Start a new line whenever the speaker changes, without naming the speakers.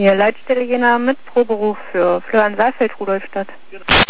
Hier, Leitstelle Jena mit Proberuf für Florian Saalfeld, Rudolstadt.
Genau.